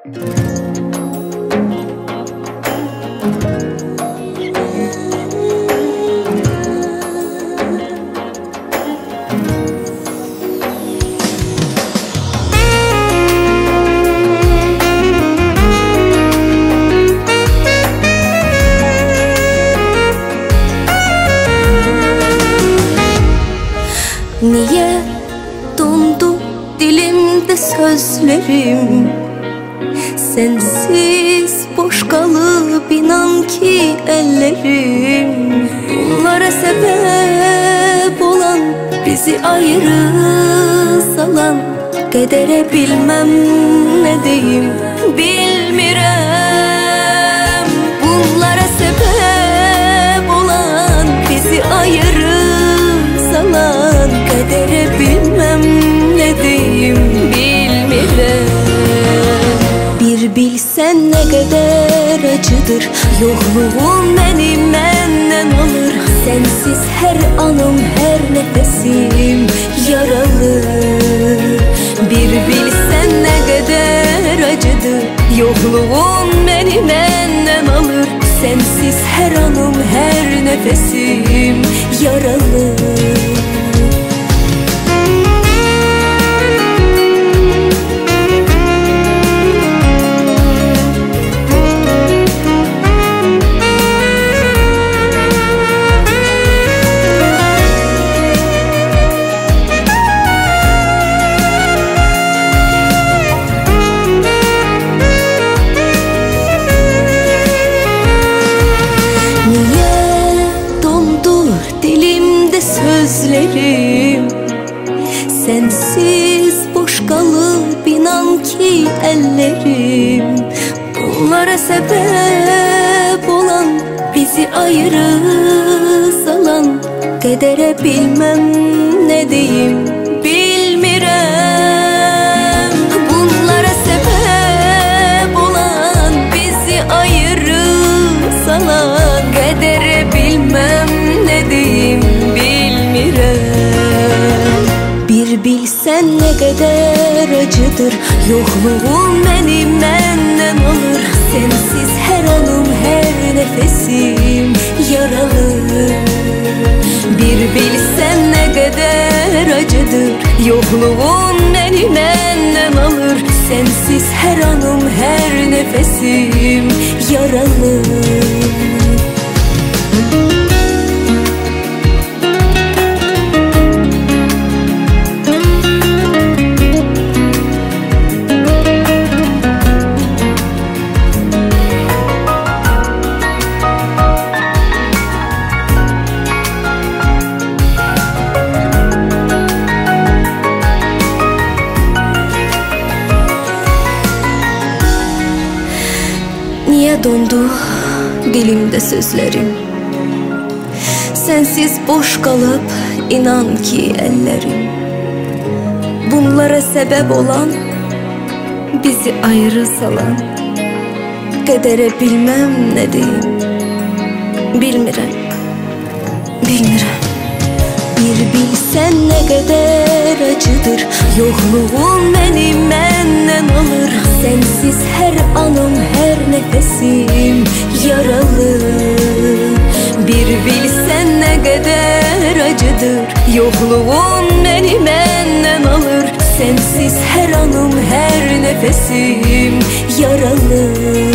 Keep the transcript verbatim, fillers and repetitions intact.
Niye dondu dilimde sözlerim? Sensiz boş kalıp inan ki ellerim. Bunlara sebep olan, bizi ayrı salan kedere bilmem ne deyim, bilmirem. Bunlara sebep olan, bizi ayrı salan kedere bilmem ne deyim, bilmirem. Bir bilsen ne kadar acıdır yokluğun beni menden alır. Sensiz her anım, her nefesim yaralı. Bir bilsen ne kadar acıdır yokluğun beni menden alır. Sensiz her anım, her nefesim yaralı. Sözlerim sensiz boş kalıp inan ki ellerim. Bunlara sebep olan, bizi ayrı salan kedere bilmem ne deyim, bilmirem. Bunlara sebep olan, bizi ayrı salan kedere bilmem ne deyim, bir bilsen ne kadar acıdır yokluğun beni menden alır. Sensiz her anım, her nefesim yaralı. Bir bilsen ne kadar acıdır yokluğun beni menden alır. Sensiz her anım, her nefesim yaralı. Niye dondu dilimde sözlerim? Sensiz boş kalıp inan ki ellerim. Bunlara sebep olan, bizi ayrı salan kedere bilmem ne deyim, bilmirem, bilmirem. Bir bilsen ne kadar acıdır yokluğun beni menden alır. Sensiz her anım, her nefesim yaralı. Bir bilsen ne kadar acıdır yokluğun beni menden alır. Sensiz her anım, her nefesim yaralı.